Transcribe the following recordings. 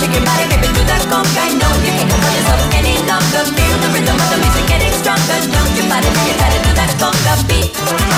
shake your body, baby, do that conga. No, you can't control yourself any longer. Feel the rhythm of the music getting stronger. Don't you fight it, you try to do that conga beat.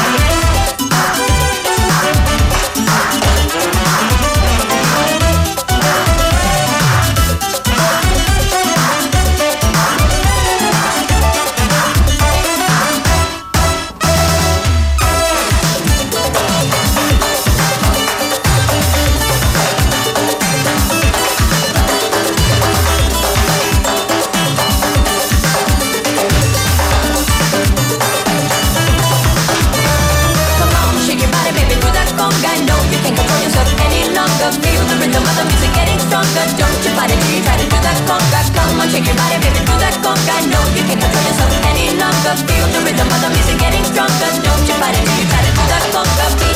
Feel the rhythm of the music getting stronger. Don't you fight it till you try to do that conga. Come on, shake your body, baby, do that conga. No, you can't control yourself any longer. Feel the rhythm of the music getting stronger. Don't you fight it till you try to do that conga beat.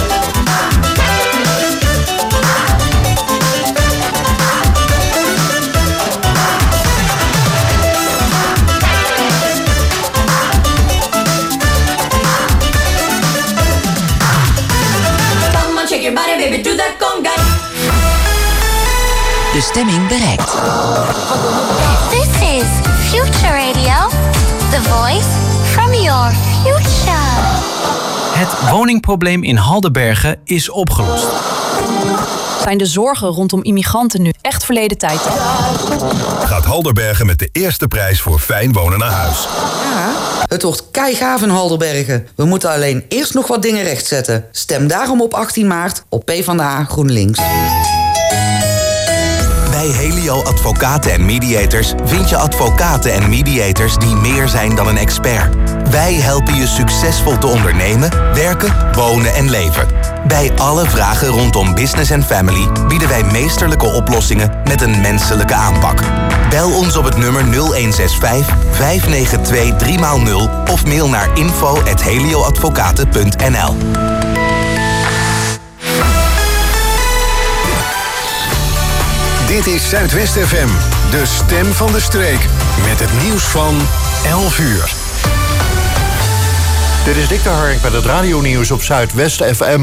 Come on, shake your body, baby, do that conga. De stemming bereikt. This is Future Radio, the voice from your future. Het woningprobleem in Haldenbergen is opgelost. Zijn de zorgen rondom immigranten nu echt verleden tijd? Gaat Haldenbergen met de eerste prijs voor fijn wonen naar huis. Ja, het wordt keigaaf in Haldenbergen. We moeten alleen eerst nog wat dingen rechtzetten. Stem daarom op 18 maart op PvdA GroenLinks. Bij Helio Advocaten en Mediators vind je advocaten en mediators die meer zijn dan een expert. Wij helpen je succesvol te ondernemen, werken, wonen en leven. Bij alle vragen rondom business en family bieden wij meesterlijke oplossingen met een menselijke aanpak. Bel ons op het nummer 0165 592 3x0 of mail naar info@helioadvocaten.nl. Dit is Zuidwest FM, de stem van de streek. Met het nieuws van 11 uur. Dit is Dick de Hark met het radionieuws op Zuidwest FM.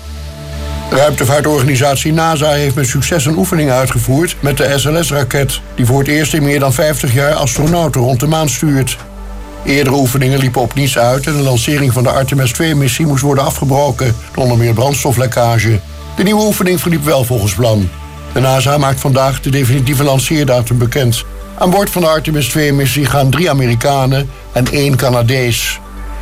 Ruimtevaartorganisatie NASA heeft met succes een oefening uitgevoerd met de SLS-raket, die voor het eerst in meer dan 50 jaar astronauten rond de maan stuurt. Eerdere oefeningen liepen op niets uit en de lancering van de Artemis 2-missie moest worden afgebroken door onder meer brandstoflekkage. De nieuwe oefening verliep wel volgens plan. De NASA maakt vandaag de definitieve lanceerdatum bekend. Aan boord van de Artemis 2-missie gaan 3 Amerikanen en 1 Canadees.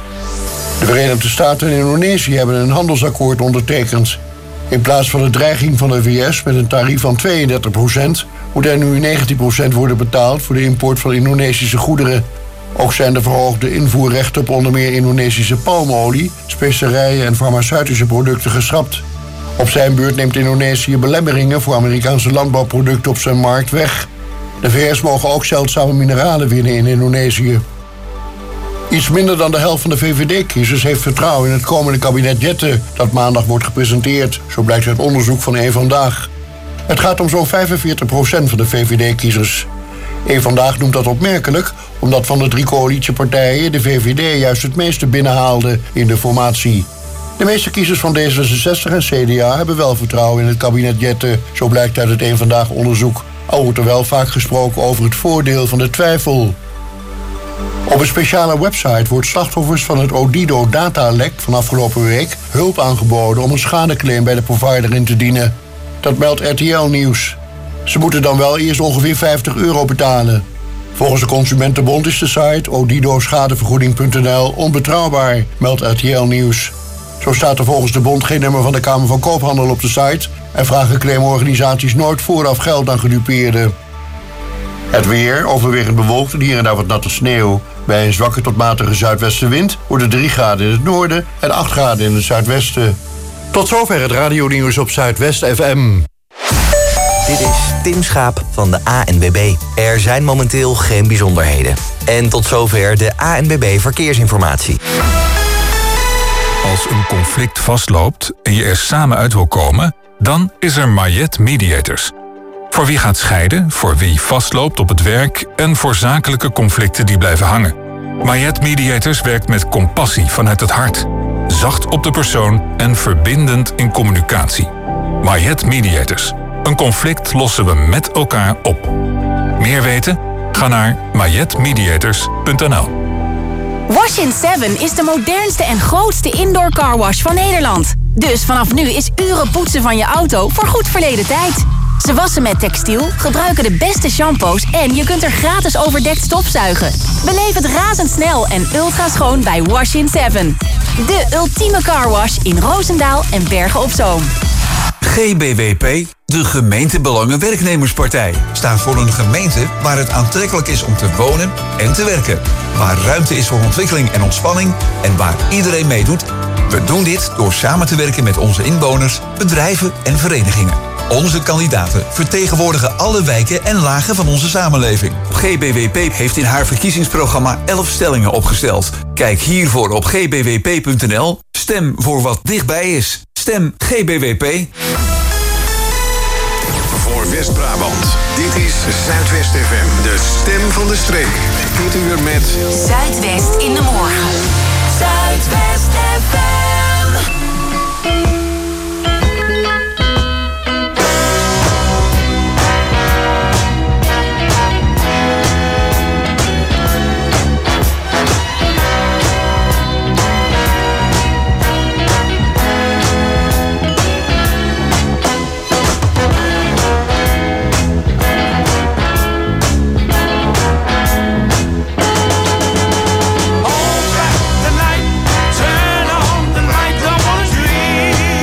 De Verenigde Staten en Indonesië hebben een handelsakkoord ondertekend. In plaats van de dreiging van de VS met een tarief van 32%... moet er nu 19% worden betaald voor de import van Indonesische goederen. Ook zijn de verhoogde invoerrechten op onder meer Indonesische palmolie, specerijen en farmaceutische producten geschrapt. Op zijn beurt neemt Indonesië belemmeringen voor Amerikaanse landbouwproducten op zijn markt weg. De VS mogen ook zeldzame mineralen winnen in Indonesië. Iets minder dan de helft van de VVD-kiezers heeft vertrouwen in het komende kabinet Jette, dat maandag wordt gepresenteerd, zo blijkt uit onderzoek van Eén Vandaag. Het gaat om zo'n 45% van de VVD-kiezers. Eén Vandaag noemt dat opmerkelijk, omdat van de 3 coalitiepartijen de VVD juist het meeste binnenhaalde in de formatie. De meeste kiezers van D66 en CDA hebben wel vertrouwen in het kabinet Jette, zo blijkt uit het Eén Vandaag onderzoek. Al wordt er wel vaak gesproken over het voordeel van de twijfel. Op een speciale website wordt slachtoffers van het Odido-datalek van afgelopen week hulp aangeboden om een schadeclaim bij de provider in te dienen. Dat meldt RTL Nieuws. Ze moeten dan wel eerst ongeveer €50 betalen. Volgens de Consumentenbond is de site odidoschadevergoeding.nl onbetrouwbaar, meldt RTL Nieuws. Zo staat er volgens de bond geen nummer van de Kamer van Koophandel op de site en vragen claimorganisaties nooit vooraf geld aan gedupeerden. Het weer, overwegend bewolkt en hier en daar wat natte sneeuw. Bij een zwakke tot matige zuidwestenwind wordt het 3 graden in het noorden en 8 graden in het zuidwesten. Tot zover het radionieuws op Zuidwest FM. Dit is Tim Schaap van de ANWB. Er zijn momenteel geen bijzonderheden. En tot zover de ANWB Verkeersinformatie. Als een conflict vastloopt en je er samen uit wil komen, dan is er Mariette Mediators. Voor wie gaat scheiden, voor wie vastloopt op het werk en voor zakelijke conflicten die blijven hangen. Mariette Mediators werkt met compassie vanuit het hart. Zacht op de persoon en verbindend in communicatie. Mariette Mediators. Een Een conflict lossen we met elkaar op. Meer weten? Ga naar majetmediators.nl. Wash in 7 is de modernste en grootste indoor carwash van Nederland. Dus vanaf nu is uren poetsen van je auto voorgoed verleden tijd. Ze wassen met textiel, gebruiken de beste shampoos en je kunt er gratis overdekt stofzuigen. Beleef het razendsnel en ultra schoon bij Wash in 7. De ultieme carwash in Roosendaal en Bergen op Zoom. GBWP, de Gemeentebelangen-Werknemerspartij, staat voor een gemeente waar het aantrekkelijk is om te wonen en te werken. Waar ruimte is voor ontwikkeling en ontspanning en waar iedereen meedoet. We doen dit door samen te werken met onze inwoners, bedrijven en verenigingen. Onze kandidaten vertegenwoordigen alle wijken en lagen van onze samenleving. GBWP heeft in haar verkiezingsprogramma 11 stellingen opgesteld. Kijk hiervoor op gbwp.nl. Stem voor wat dichtbij is. Stem GBWP. Voor West-Brabant. Dit is Zuidwest FM, de stem van de streek. Dit uur met Zuidwest in de morgen. Zuidwest FM. Turn on the light, I wanna dream.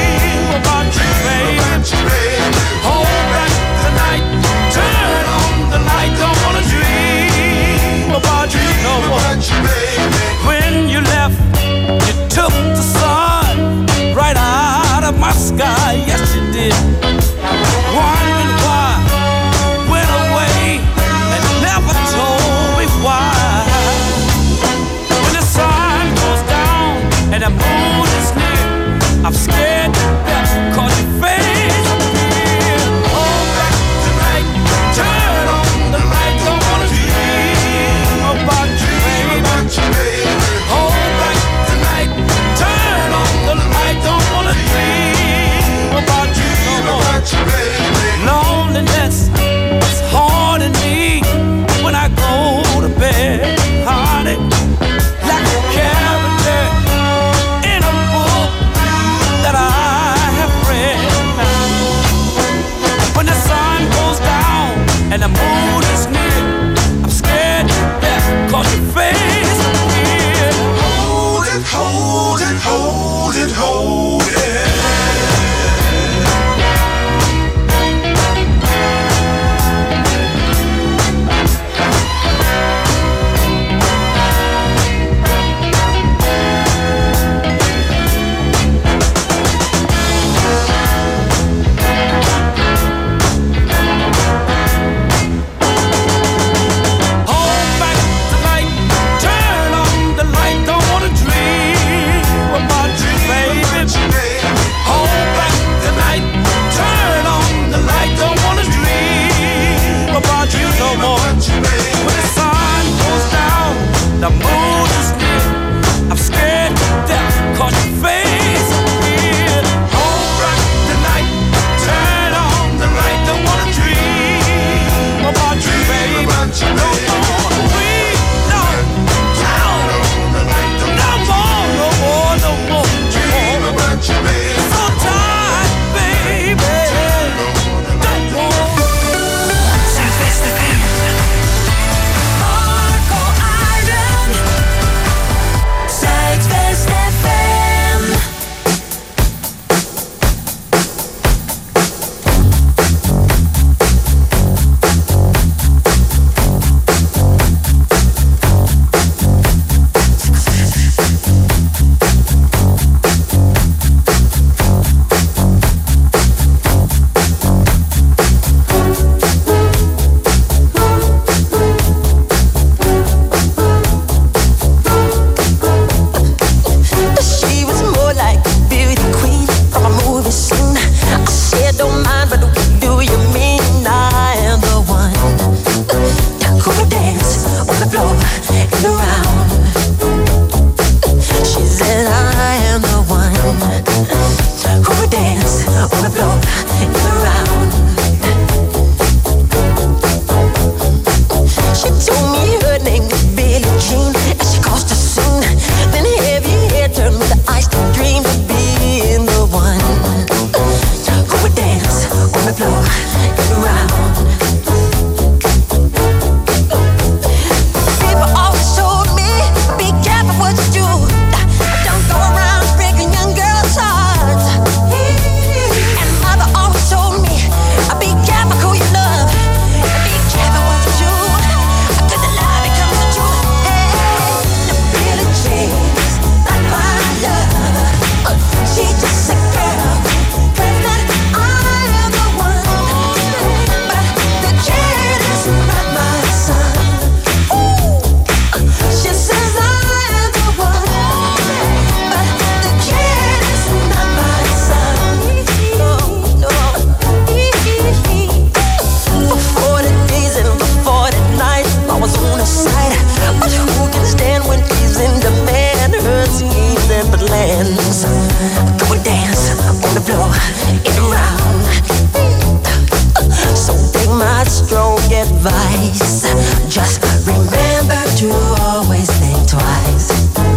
advice. Just remember to always think twice.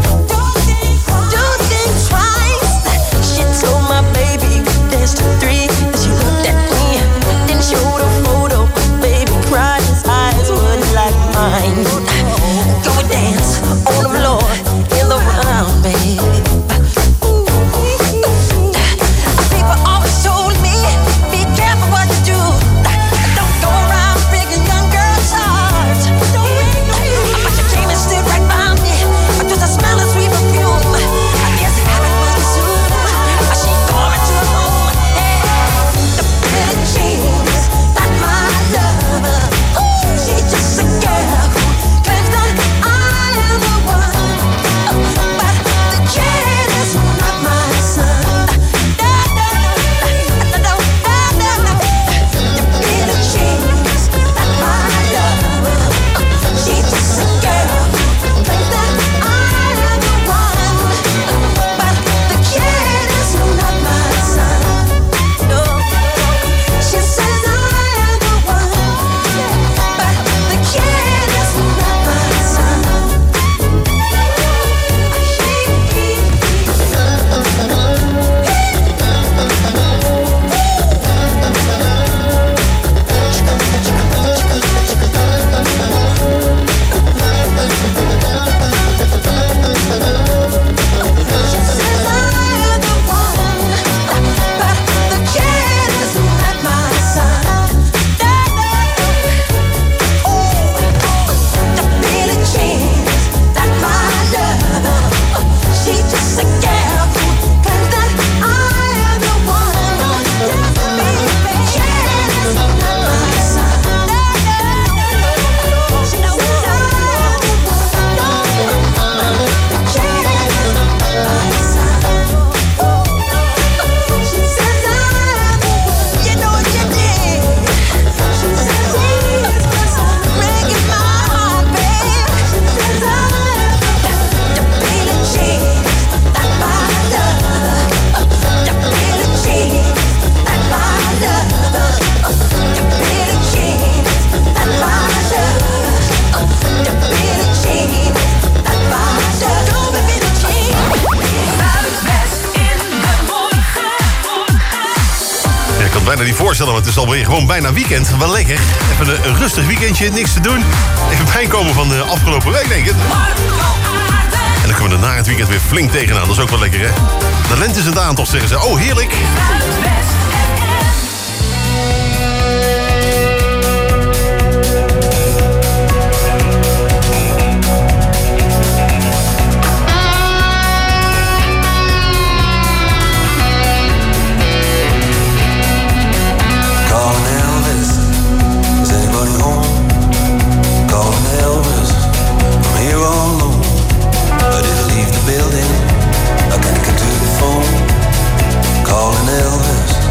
Don't think twice. She told my baby we danced to 3. She looked at me, then showed a photo. Baby cried, his eyes were like mine. Go and dance on the floor in the round, baby. People always told me, be careful what you do. Don't go around breaking young girls' hearts. But you came and stood right by me. Just a smell of sweet perfume. I guess heaven was too soon. She called me to her home. The pretty jeans, that's my love. She's just a girl who claims that I am the one. But the kid is not my son. The pretty jeans, that's my love. She's just a girl who claims that I am the one. But the kid is not my son. No, she says I am the one. But the kid is not my son. Bijna niet voorstellen, want het is alweer gewoon bijna weekend. Wel lekker. Even een rustig weekendje, niks te doen. Even bijkomen van de afgelopen week, denk ik. En dan komen we na het weekend weer flink tegenaan. Dat is ook wel lekker, hè? De lente is in de aantocht, zeggen ze. Oh, heerlijk. Building, I can't get to the phone. Calling Elvis.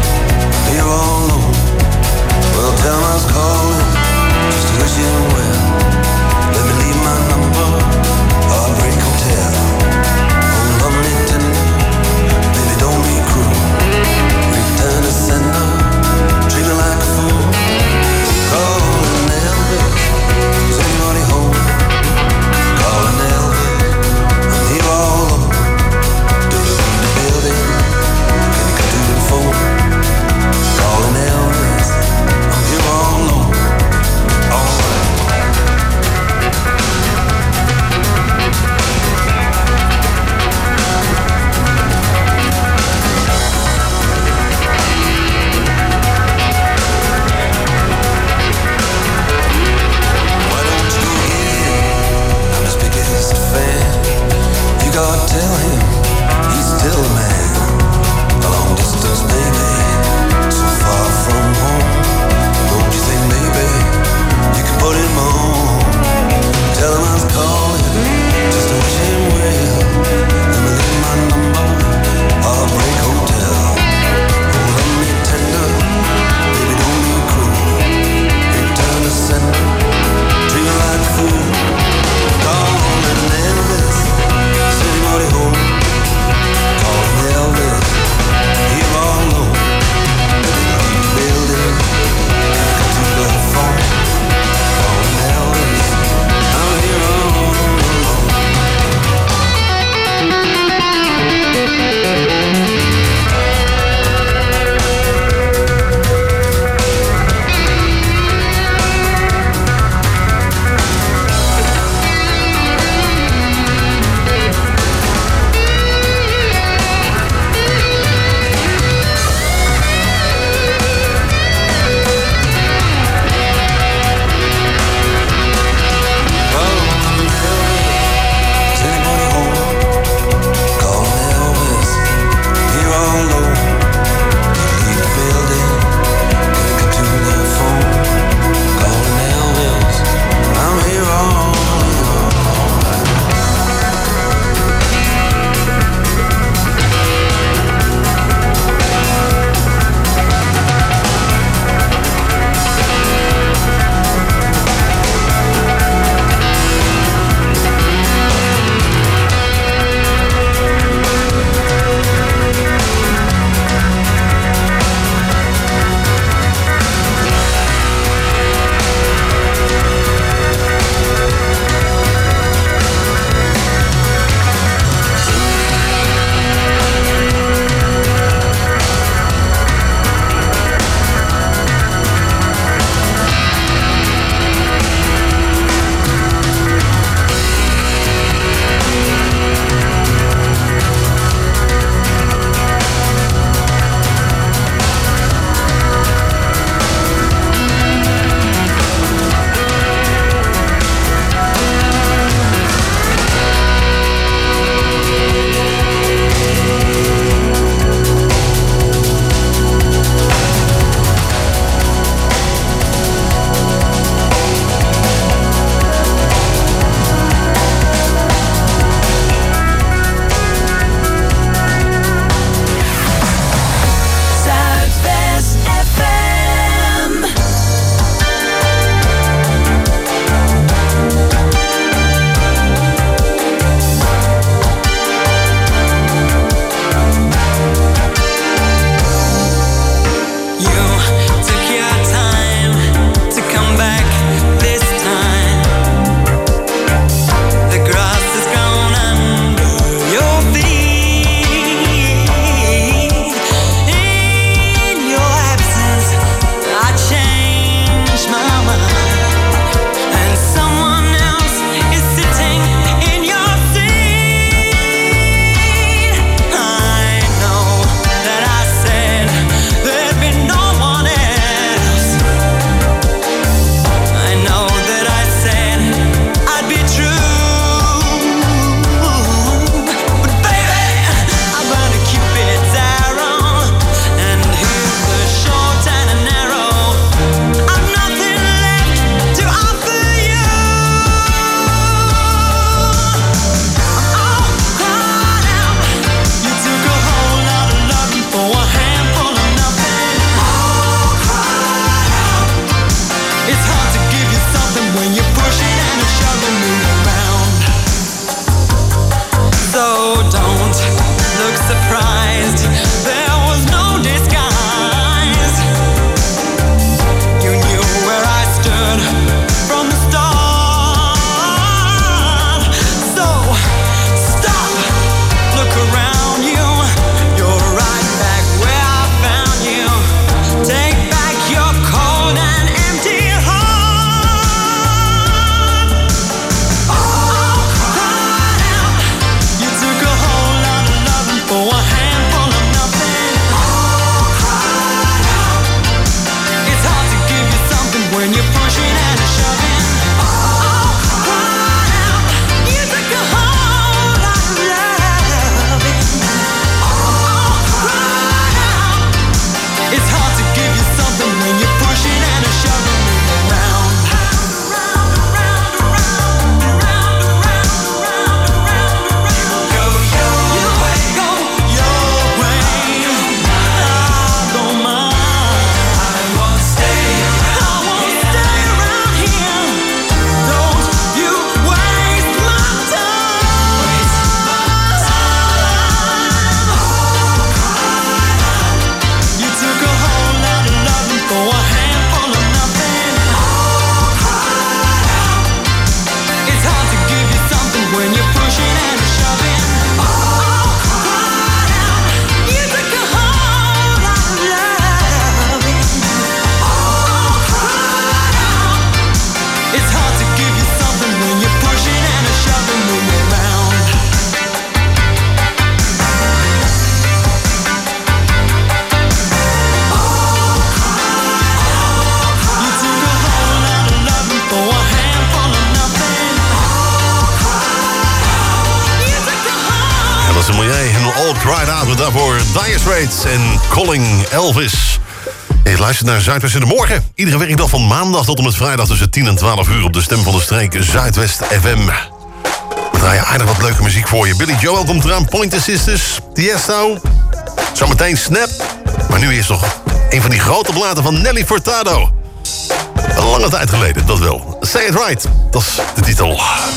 was een milieu en All Cried Out met daarvoor Dire Straits en Calling Elvis. Je luistert naar Zuidwest in de Morgen. Iedere werkdag van maandag tot en met vrijdag tussen 10 en 12 uur op de Stem van de Streek Zuidwest FM. We draaien aardig wat leuke muziek voor je. Billy Joel komt eraan, Pointer Sisters, Tiesto, zometeen Snap. Maar nu eerst nog een van die grote platen van Nelly Furtado. Een lange tijd geleden, dat wel. Say It Right, dat is de titel.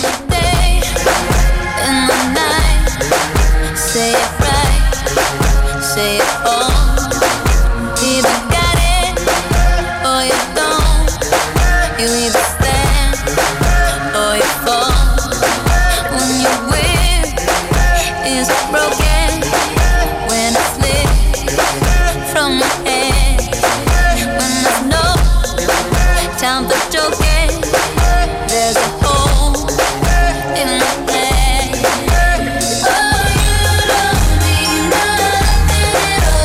Say it right, say it all. Either got it or you don't. You either stand or you fall. When your will is broken, when I slip from my head, when there's no time for joking, there's a hole in my head. Oh, you don't mean nothing at all.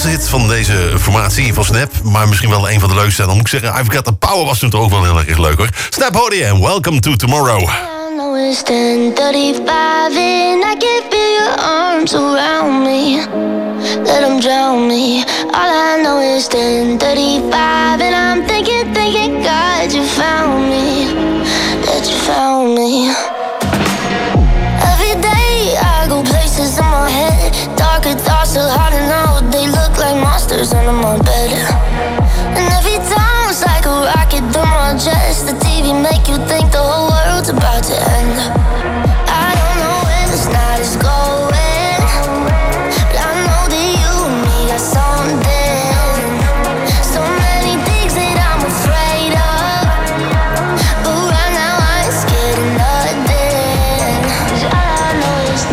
grootste hit van deze formatie van Snap. Maar misschien wel een van de leukste. En dan moet ik zeggen, I've Got The Power was toen toch ook wel heel erg leuk hoor. Snap Hoodie en Welcome to Tomorrow. It's 10:35 and I can feel your arms around me. Let them drown me. All I know is 10:35 and I'm thinking, God, you found me. That you found me. Every day I go places in my head. Darker thoughts are hard to know. They look like monsters under my bed. And every time it's like a rocket through my chest. The TV make you think the whole world's about to end. I don't know where this night is going, but I know that you and me got something. So many things that I'm afraid of, but right now I ain't scared of nothing. 'Cause all I know is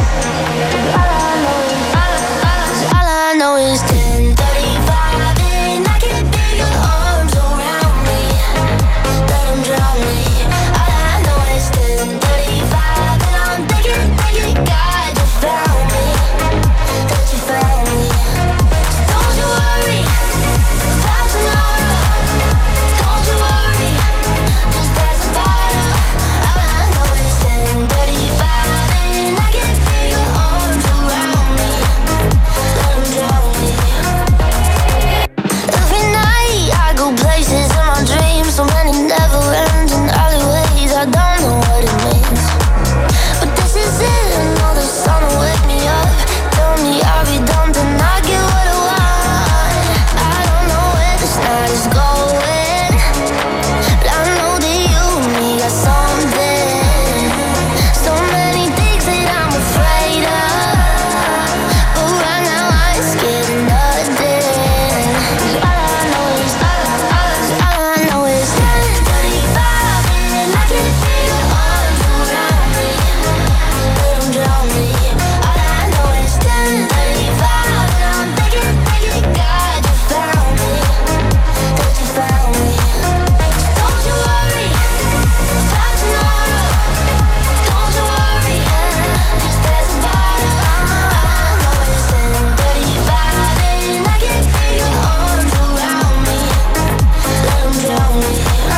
10:35 and I can feel your arms around me. Let them drown me. All I know is 10:35 and I'm thinking, God, you found me. That you found me. So don't you worry about tomorrow. Don't you worry, just pass the bottle. All I know is 10:35 and I can feel your arms around me. Let them drown me. Every night I go places in my dreams, so many never ends in alleyways. I don't know what it means, but this is it. I know the sun will wake me up. Tell me I'll be done to not get what I want. I don't know where this night is going, but I know that you and me got something. So many things that I'm afraid of, but right now I ain't scared of nothing. 'Cause all I know is 10:35 and I can feel your arms around me. Let them drown me. All I know is 10:35 and I'm thinking, God, you found me. That you found me. Don't you worry about tomorrow. Don't you worry, just pass the bottle. All I know is 10:35 and I can feel your arms around me. Let them drown me.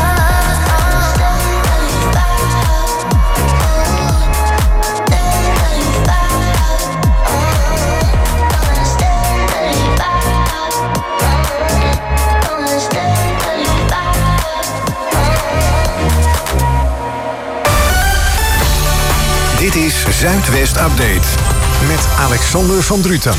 Dit is Zuidwest Update met Alexander van Druten.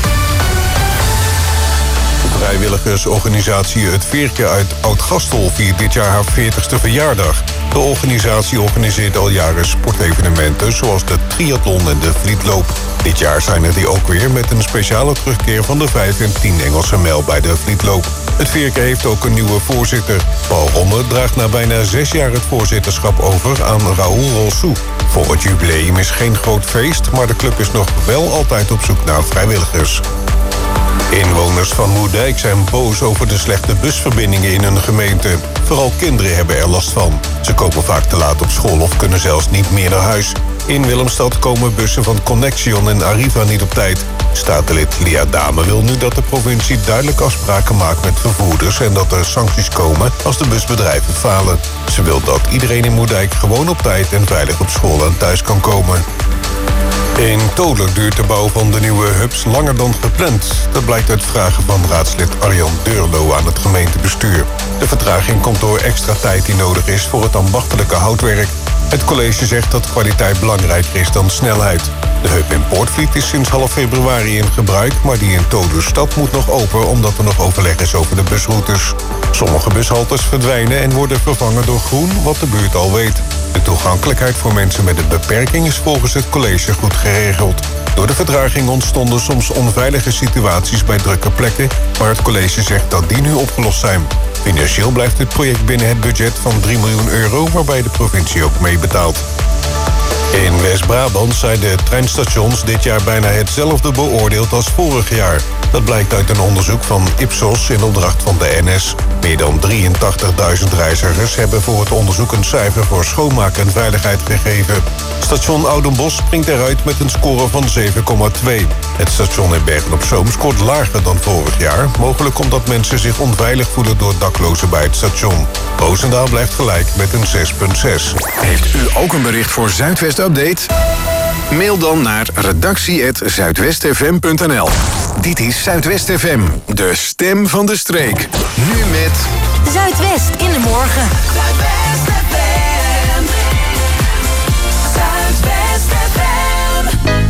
Vrijwilligersorganisatie Het Veerke uit Oud-Gastel viert dit jaar haar 40ste verjaardag. De organisatie organiseert al jaren sportevenementen zoals de triathlon en de vlietloop. Dit jaar zijn er die ook weer met een speciale terugkeer van de 5 en 10 Engelse mijl bij de vlietloop. Het Veerke heeft ook een nieuwe voorzitter. Paul Romme draagt na bijna 6 jaar het voorzitterschap over aan Raoul Rolsou. Voor het jubileum is geen groot feest, maar de club is nog wel altijd op zoek naar vrijwilligers. Inwoners van Moerdijk zijn boos over de slechte busverbindingen in hun gemeente. Vooral kinderen hebben er last van. Ze komen vaak te laat op school of kunnen zelfs niet meer naar huis. In Willemstad komen bussen van Connection en Arriva niet op tijd. Statenlid Lia Dame wil nu dat de provincie duidelijk afspraken maakt met vervoerders en dat er sancties komen als de busbedrijven falen. Ze wil dat iedereen in Moerdijk gewoon op tijd en veilig op school en thuis kan komen. In Toler duurt de bouw van de nieuwe hubs langer dan gepland. Dat blijkt uit vragen van raadslid Arjan Deurlo aan het gemeentebestuur. De vertraging komt door extra tijd die nodig is voor het ambachtelijke houtwerk. Het college zegt dat kwaliteit belangrijker is dan snelheid. De hub in Poortvliet is sinds half februari in gebruik, maar die in Tolerstad moet nog open omdat er nog overleg is over de busroutes. Sommige bushaltes verdwijnen en worden vervangen door groen, wat de buurt al weet. De toegankelijkheid voor mensen met een beperking is volgens het college goed geregeld. Door de vertraging ontstonden soms onveilige situaties bij drukke plekken, maar het college zegt dat die nu opgelost zijn. Financieel blijft het project binnen het budget van 3 miljoen euro, waarbij de provincie ook mee betaalt. In West-Brabant zijn de treinstations dit jaar bijna hetzelfde beoordeeld als vorig jaar. Dat blijkt uit een onderzoek van Ipsos in opdracht van de NS. Meer dan 83.000 reizigers hebben voor het onderzoek een cijfer voor schoonmaak en veiligheid gegeven. Station Oudenbosch springt eruit met een score van 7,2. Het station in Bergen-op-Zoom scoort lager dan vorig jaar. Mogelijk omdat mensen zich onveilig voelen door daklozen bij het station. Roosendaal blijft gelijk met een 6,6. Heeft u ook een bericht voor Zuidwest Update? Mail dan naar redactie@zuidwestfm.nl. Dit is Zuidwest FM, de stem van de streek. Nu met... Zuidwest in de morgen. Zuidwest FM. Zuidwest FM.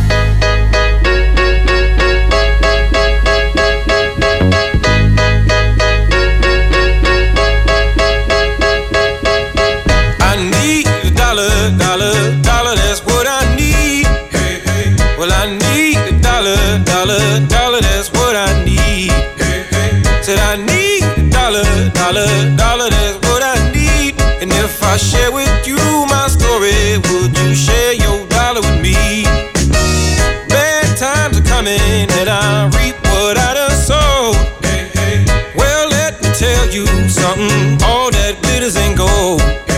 I need a dollar, dollar, dollar, that's what I need. Hey, hey. Well, I need a dollar, dollar, dollar, that's what I need. Hey, hey. Said I need a dollar, dollar, dollar, that's what I need. And if I share with you my story, would you share your dollar with me? Bad times are coming and I reap what I done sowed. Hey, hey. Well, let me tell you something, all that glitters ain't gold.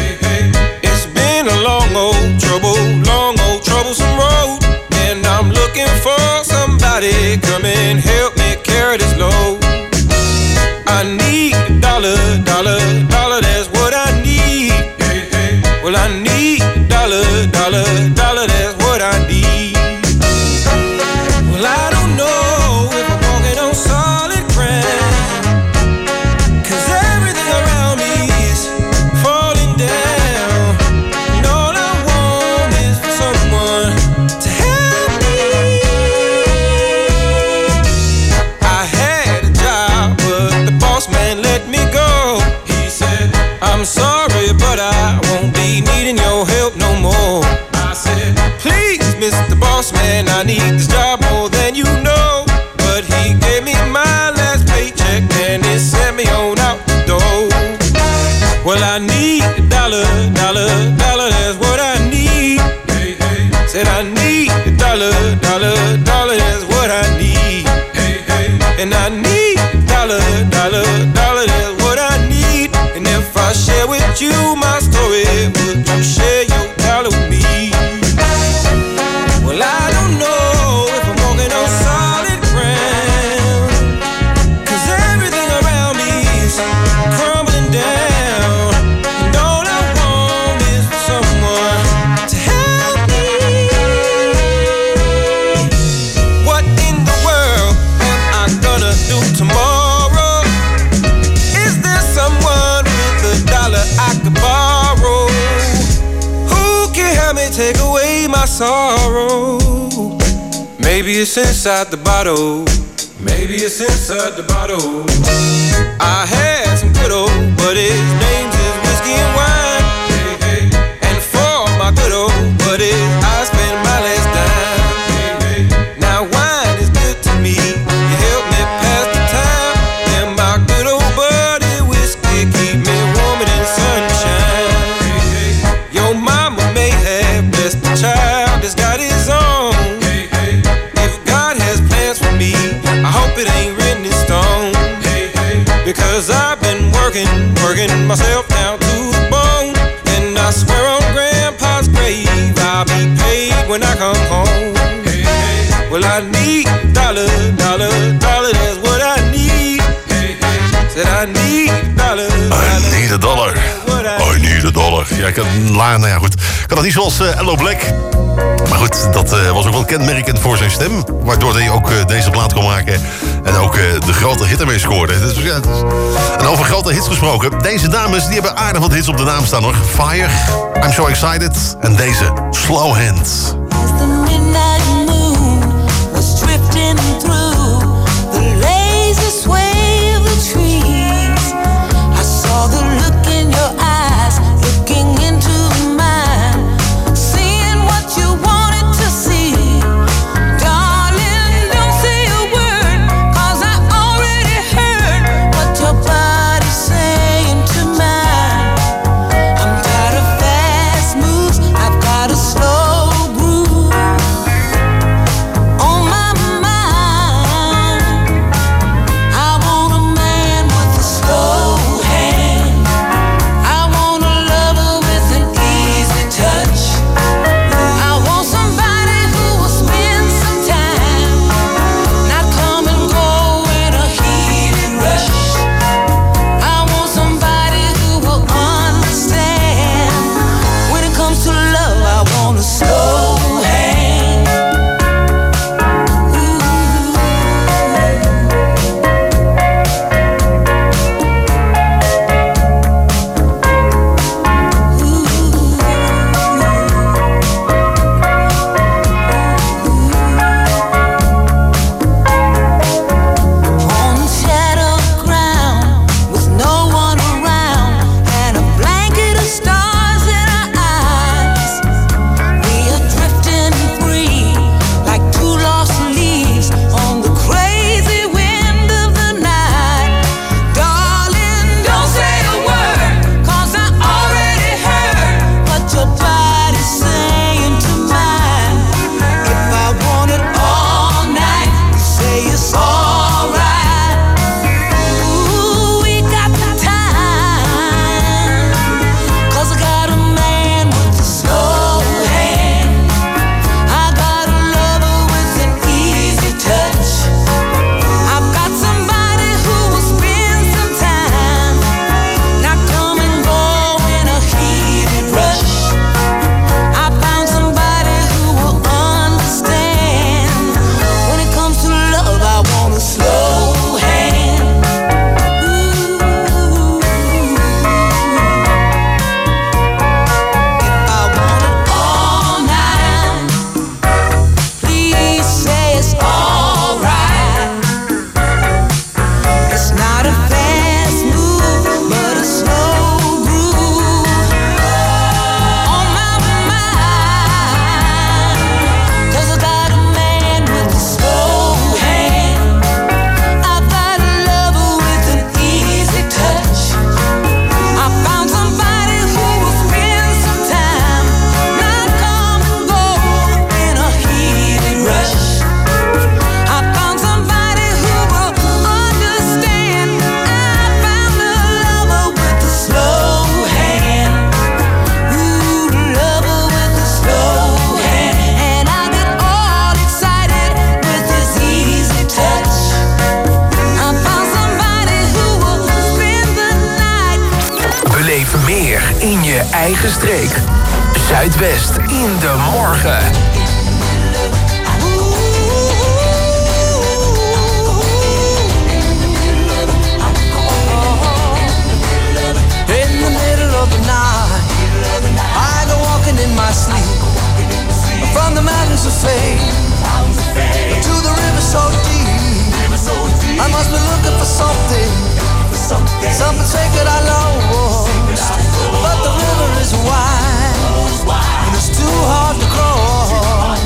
Long old troublesome road. And I'm looking for somebody come and help me carry this load. I need a dollar, dollar, dollar, that's what I need. Hey, hey. Well, I need a dollar, dollar, dollar, that's what I need. Well, I don't know if I'm walking on solid ground, 'cause everything around me is falling down. I'm sorry, but I won't be needing your help no more. I said, please, Mr. Boss Man, I need this job more than you know. But he gave me my last paycheck and he sent me on out the door. Well, I need a dollar, dollar, dollar, that's what I need. Hey, hey. Said I need a dollar, dollar, dollar, that's what I need. Hey, hey. And I need a dollar, dollar, dollar, that's what I need. And if I share with you my story, would you share your dollar with me? Well, I don't know if I'm walking on solid ground, 'cause everything around me is crumbling down. And all I want is for someone to help me. What in the world am I gonna do tomorrow? Is there someone I could borrow? Who can help me take away my sorrow? Maybe it's inside the bottle. Maybe it's inside the bottle. I had some good old buddies, names is whiskey and wine. Hey, hey. And for my good old buddies, I spent my last dime. Hey, hey. Now wine is good to me, you help me pass the time. And my good old buddy whiskey keep me warm in the sunshine. Hey, hey. Your mama may have blessed the child that's got his own. Hey, hey. If God has plans for me, I hope it ain't written in stone. Hey, hey. Because I've been working myself down to the bone. And I swear on Grandpa's grave, I'll be paid when I come home. Hey, hey. Well, I need a dollar, dollar, dollar, that's what I need. Hey, hey. Said I need a dollar, I need a dollar. I need a dollar. Ja, nou ja, goed. Ik kan dat niet zoals Hello Black. Maar goed, dat was ook wel kenmerkend voor zijn stem. Waardoor hij ook deze plaat kon maken. En ook de grote hit ermee scoorde. Dus, ja, en over grote hits gesproken. Deze dames die hebben aardig wat hits op de naam staan hoor. Fire, I'm So Excited. En deze, Slow Hands. As the midnight moon was drifting through the lazy sway of the trees, I saw the look in your eyes, looking into mine, seeing what you wanted to see. Darling, don't say a word, 'cause I already heard what your body's saying to mine. I'm tired of fast moves, I've got a slow groove. in je eigen streek. Zuidwest in de morgen. In the middle of the night, I go walking in my sleep. From the mountains of fame to the river so deep, I must be looking for something sacred I lost. But the river is wide and it's too hard to cross.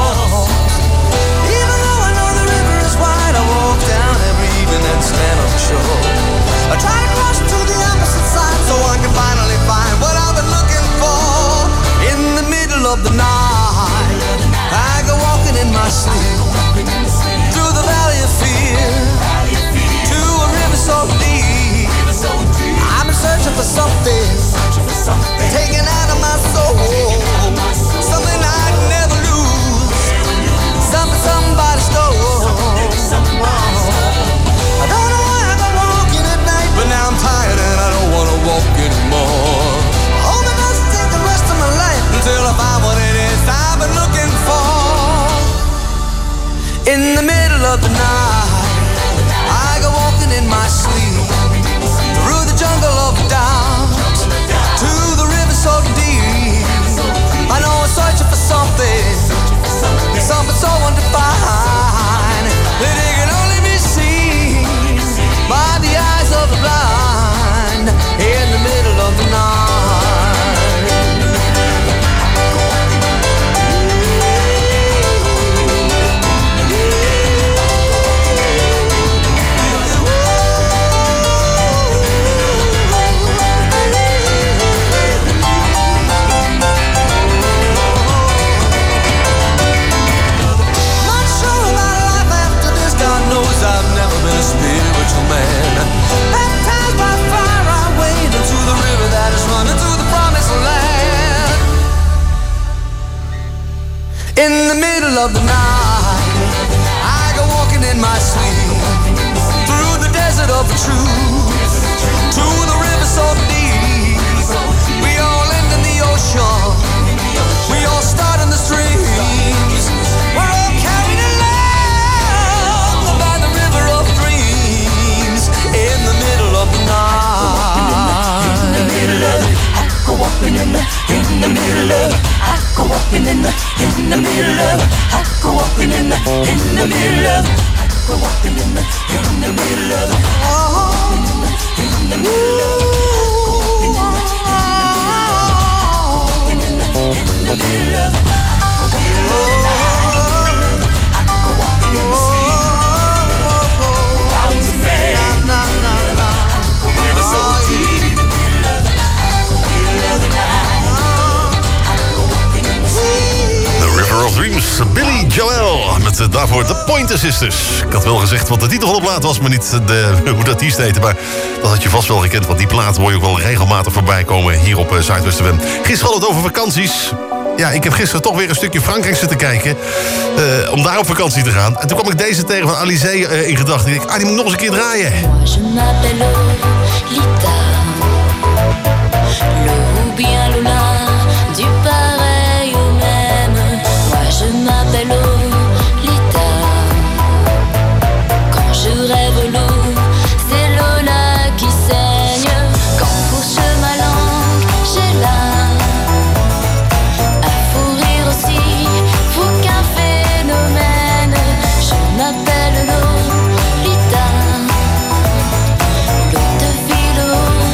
Even though I know the river is wide, I walk down every evening and stand on the shore. I try to cross to the opposite side so I can finally find what I've been looking for. In the middle of the night, I go walking in my sleep through the valley of fear to a river so deep. I'm searching for something taken out of my soul, something I'd never lose, something somebody stole. I don't know why I go walking at night, but now I'm tired and I don't want to walk anymore. I hope I must take the rest of my life until I find what it is I've been looking for. In the middle of the night, I go walking in my sleep through the jungle of doubt to the river so deep. I know I'm searching for something so undefined that it can only be seen by the eyes of the blind. In the middle of the night. I've never been a spiritual man. Baptized by fire, I wade into the river that is running to the promised land. In the middle of the night, I go walking in my sleep through the desert of truth to the river so deep. We all end in the ocean. We all start in the streams. We're all carried along by the river of dreams. In the middle of the night. In the middle of it, I go walking in the middle of it. I go walking in the middle of it. I go walking in the middle of it. I go walking in the middle of it. Oh, in the middle of it. In the middle of it. Of Dreams, Billy Joel met daarvoor de Pointer Sisters. Ik had wel gezegd wat de titel van de plaat was, maar niet hoe dat die heette. Maar dat had je vast wel gekend, want die plaat hoor je ook wel regelmatig voorbij komen hier op Zuidwest FM. Gisteren had het over vakanties. Ja, ik heb gisteren toch weer een stukje Frankrijk zitten kijken. Om daar op vakantie te gaan. En toen kwam ik deze tegen van Alizé in gedachten. Ik dacht, die moet ik nog eens een keer draaien. Je m'appelle Lita, le ou bien Luna, du pareil au même. Moi je m'appelle Lita, quand je rêve l'eau, c'est l'eau là qui saigne. Quand fourche ma langue, j'ai l'âme à fourrir aussi, faut qu'un phénomène. Je m'appelle Lolita, l'eau de ville.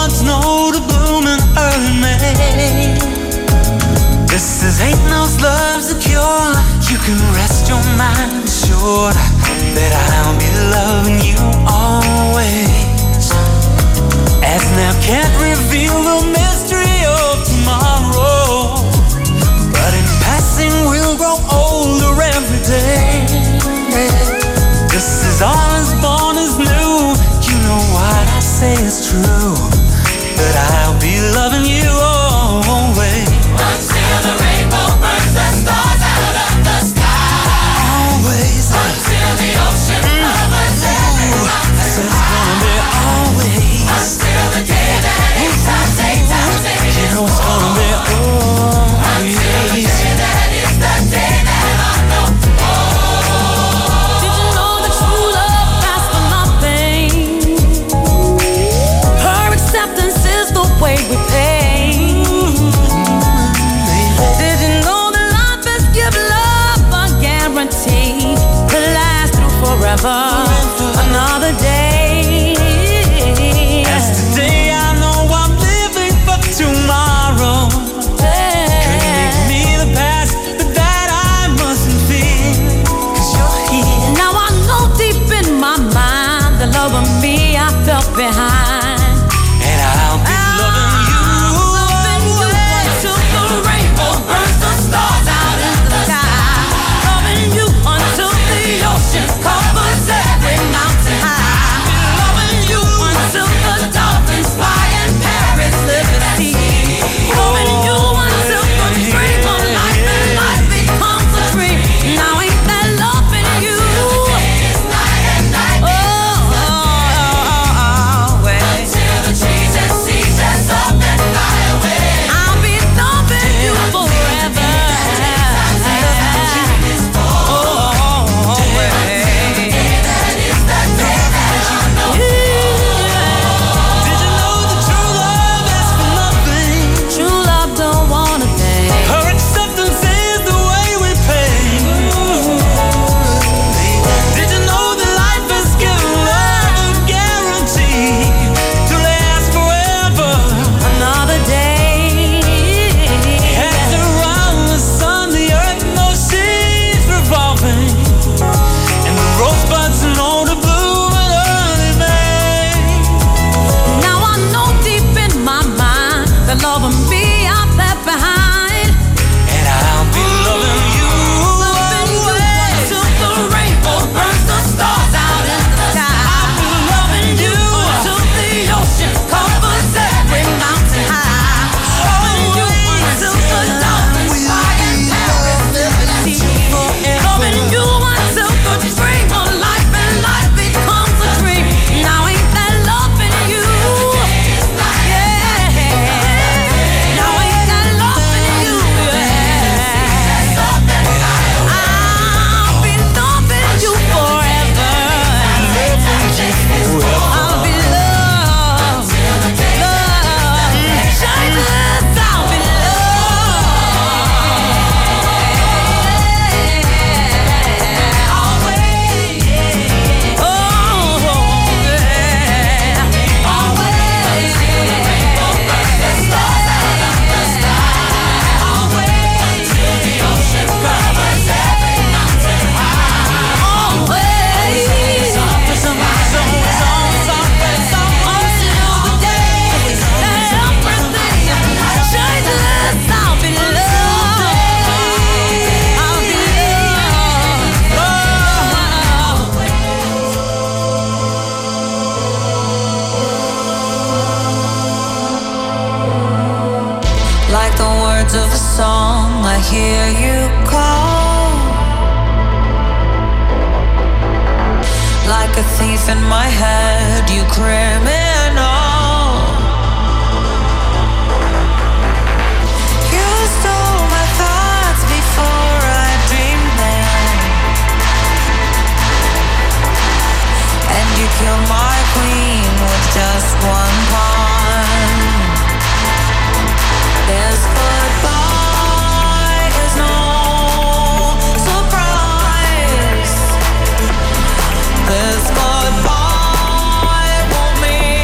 rosebuds know to bloom in early May. This is ain't no love's a cure. You can rest your mind assured that I'll be loving you always. As now can't reveal the mystery of tomorrow, but in passing we'll grow older every day. This is all as born as new. You know what I say is true, that I'll be loving you always. Until the rainbow burns the stars out of the sky. Always. Until the ocean covers every mountain. It's gonna be always. Until the day that it's time, you know it's gonna be always. Until the day that is the day that I know. Did you know that true love lasts for nothing? Her acceptance is the way we pay. Did you know that life is give love a guarantee to last through forever? Another day. Yesterday I know I'm living for tomorrow. Could make me the past, but that I mustn't fear, 'cause you're here. Now I know deep in my mind the love of me I felt behind. And I'll be loving you until the rainbow burns the stars out in the sky. Loving you until the ocean covers every mountain high. Loving you until the dolphins fly and parrots live at sea. Loving you until the dream of life and life becomes a dream. Now ain't that love in you? Until the trees and seas just up and fly away. I'll be loving you forever. True love don't want a thing. Her acceptance is the way we pay. Did you know that life is given love a guarantee to last forever? Another day. Hands around the sun, the earth, no seas revolving, and the rosebuds know to bloom in early May. Now I know deep in my mind the love of me I left behind. And I'll be loving you until the rainbow burns the stars out in the sky. I'll be loving you until the ocean covers every mountain high. Loving you until the dolphins fly and parrots live at sea. Loving you until the dream of life and life becomes a dream. Now ain't that love in you? Yeah. Now ain't that love in you? Yeah. I'll be loving you forever. I'll be loved. Shyness, I'll be Like the words of a song, I hear you call. Like a thief in my head, you criminal. You stole my thoughts before I dreamed them, and you killed my queen with just one pawn. This goodbye is no surprise. This goodbye won't mean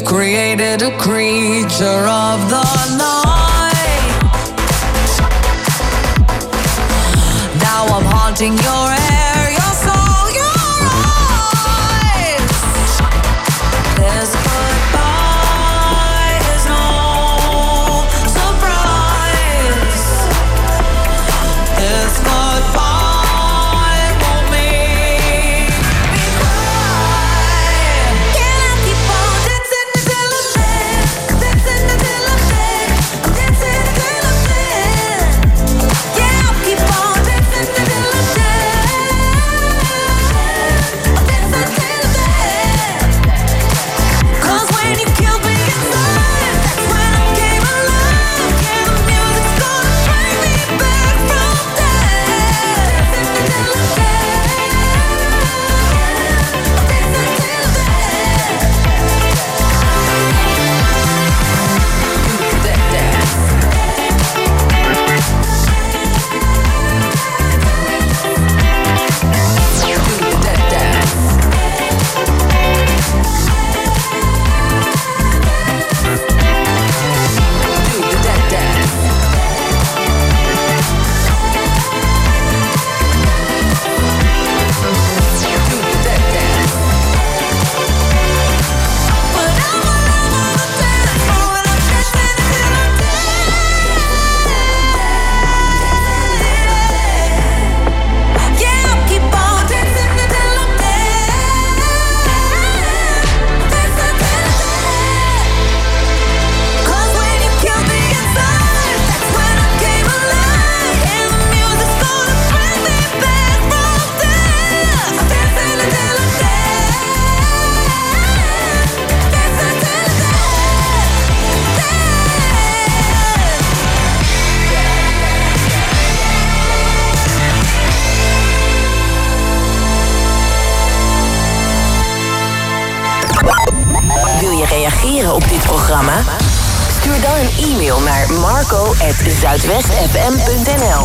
created a creature of the night. Now I'm haunting your hair, your soul, your eyes. This goodbye is no surprise. This goodbye won't make me cry. Can I keep on dancing until I'm dead? Dancing until I'm dead. Dancing until I'm dead. Yeah, I'll keep on dancing until I'm dead. Dancing until I'm dead. 'Cause when you killed me inside, that's when I came alive. Yeah, the music's gonna bring me back from death. Dancing until I'm dead. Dancing until I'm Wil je reageren op dit programma? Stuur dan een e-mail naar marco@zuidwestfm.nl.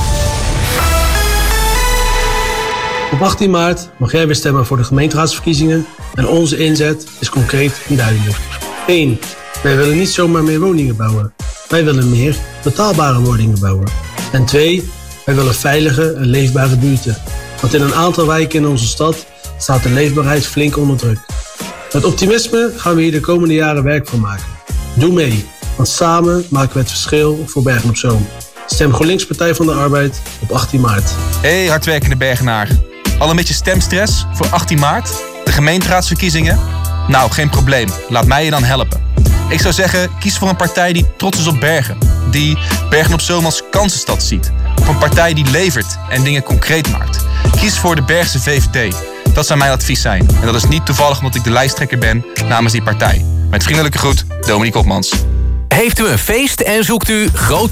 Op 18 maart mag jij weer stemmen voor de gemeenteraadsverkiezingen en onze inzet is concreet en duidelijk. 1. Wij willen niet zomaar meer woningen bouwen. Wij willen meer betaalbare woningen bouwen. En 2. Wij willen veilige en leefbare buurten. Want in een aantal wijken in onze stad staat de leefbaarheid flink onder druk. Met optimisme gaan we hier de komende jaren werk van maken. Doe mee, want samen maken we het verschil voor Bergen op Zoom. Stem GroenLinks Partij van de Arbeid op 18 maart. Hey hardwerkende Bergenaar. Al een beetje stemstress voor 18 maart? De gemeenteraadsverkiezingen? Nou, geen probleem. Laat mij je dan helpen. Ik zou zeggen, kies voor een partij die trots is op Bergen. Die Bergen op Zoom als kansenstad ziet. Of een partij die levert en dingen concreet maakt. Kies voor de Bergse VVD. Dat zou mijn advies zijn. En dat is niet toevallig omdat ik de lijsttrekker ben namens die partij. Met vriendelijke groet, Dominique Opmans. Heeft u een feest en zoekt u grote